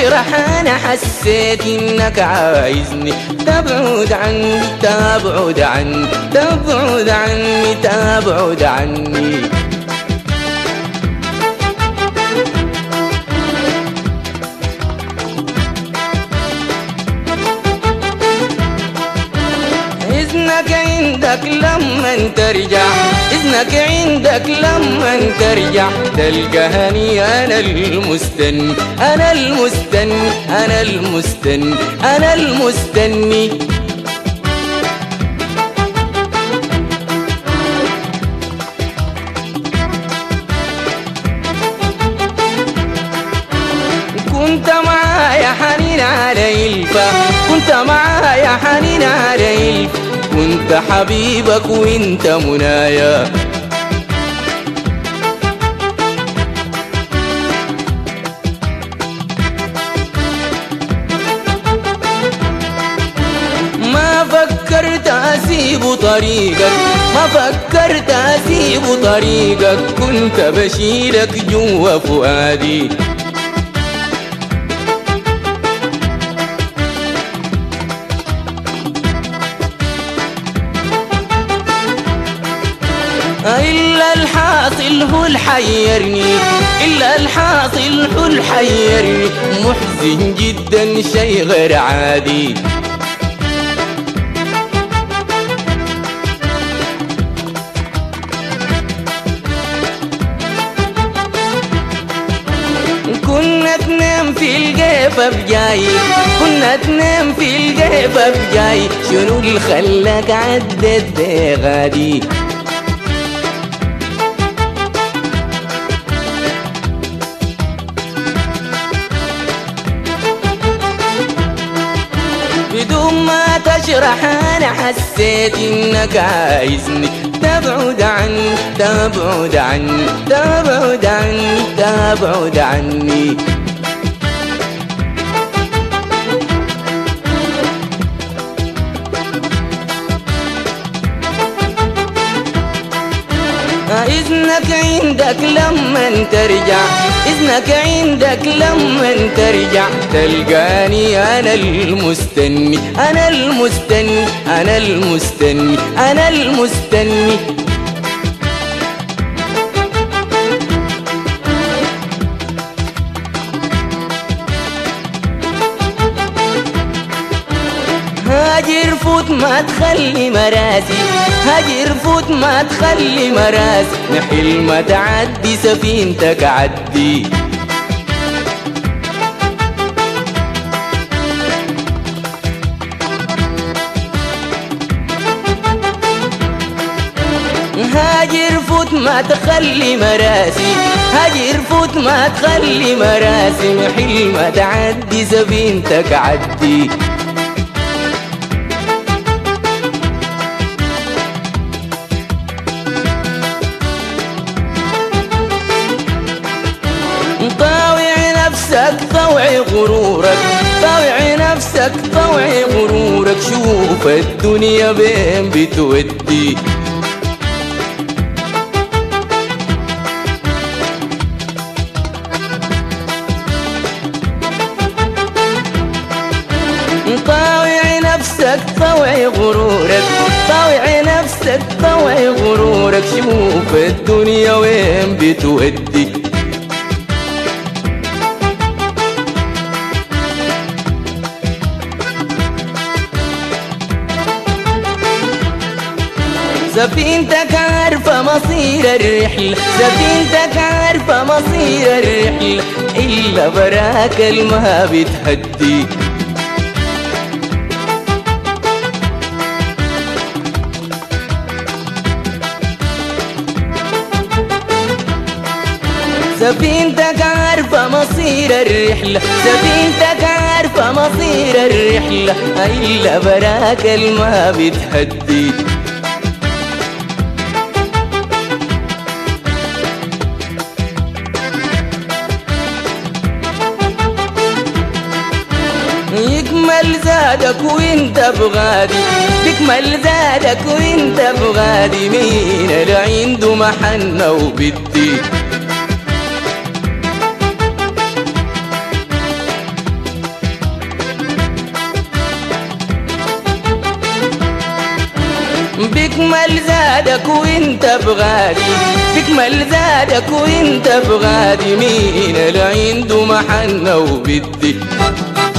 تشرح أنا حسيت إنك عايزني تبعد عني تبعد عني تبعد عني تبعد عني. إذنك عندك لما ترجع، إذنك عندك لما ترجع تلقاني أنا المستني أنا المستني أنا المستني أنا المستني. كنت معايا حنين على إلفا، كنت معايا حنين على إلفا، كنت حبيبك وانت منايا. ما فكرت أسيب طريقك، ما فكرت أسيب طريقك، كنت بشيلك جوا فؤادي. إلا الحاصل هو الحيرني، إلا الحاصل هو الحيرني، محزن جدا شي غير عادي. كنا تنام في الجيفة بجاي، كنا تنام في الجيفة بجاي، شنو اللي خلاك عدت غادي؟ بدون ما تشرح أنا حسيت إنك عايزني تبعد عني تبعد عني تبعد عني تبعد عني. إذنك عندك لما ترجع، إذنك عندك لما ترجع تلقاني أنا المستني أنا المستني أنا المستني أنا المستني. هاجر فوت ما تخلي مراسي، هاجر فوت ما تخلي مراسي، نحل ما تعدي سفينتك عدي. هاجر فوت ما تخلي مراسي، هاجر فوت ما تخلي مراسي، نحل ما تعدي سفينتك عدي. طاوع نفسك طوعي غرورك، طاوع نفسك طوعي غرورك، شوف الدنيا بين بتودي. طاوع نفسك طوعي غرورك، طاوع نفسك طوعي غرورك، شوف الدنيا وين بتودي. سفينتك عارفة مصير الرحلة، سفينتك عارفة مصير الرحلة، إلا براك المها بتهدي. سفينتك عارفة مصير الرحلة، سفينتك عارفة مصير الرحلة، إلا براك المها بتهدي. يكمل زادك وانت بغادي، يكمل زادك وانت بغادي، مين اللي عنده محنة وبدي. بيكمل زادك وانت بغادي، بيكمل زادك وانت بغادي، مين اللي عنده محنة وبدي